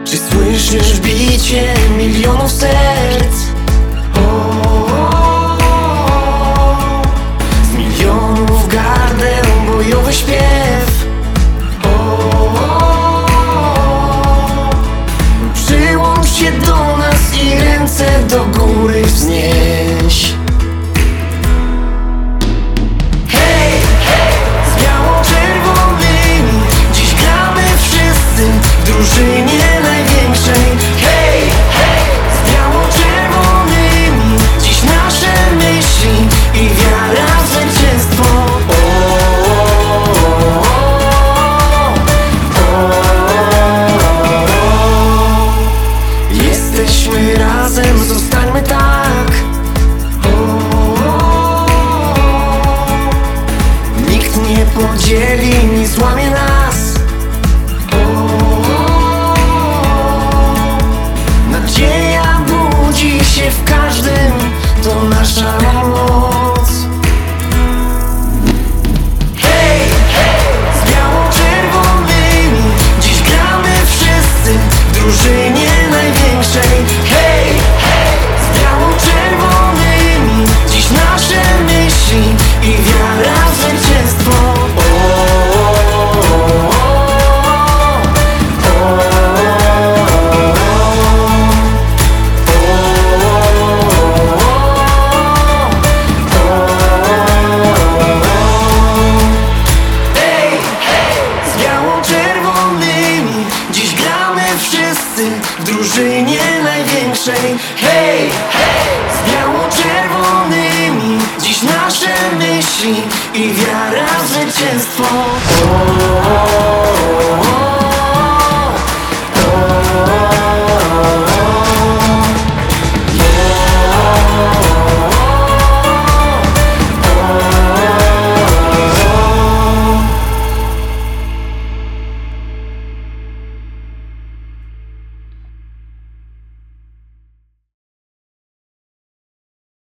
Czy słyszysz bicie milionów serc? Z milionów gardeł bojowy śpiew. Przyłącz się do nas i ręce do góry wznieś. Hej, z biało-czerwonymi dziś gramy wszyscy w drużynie największej. Hej, z biało-czerwonymi dziś nasze myśli i wiara w zwycięstwo. Jesteśmy razem, zostańmy tak. Nikt nie podzieli, nie złamie nas. Nadzieja budzi się w każdym, to nasza moc. Hej, z biało-czerwonymi dziś gramy wszyscy w drużynie największej. Hej, z biało-czerwonymi dziś nasze myśli i wiara w zwycięstwo. Z biało-czerwonymi dziś gramy wszyscy w drużynie największej. Hej, z biało-czerwonymi dziś nasze myśli i wiara w zwycięstwo.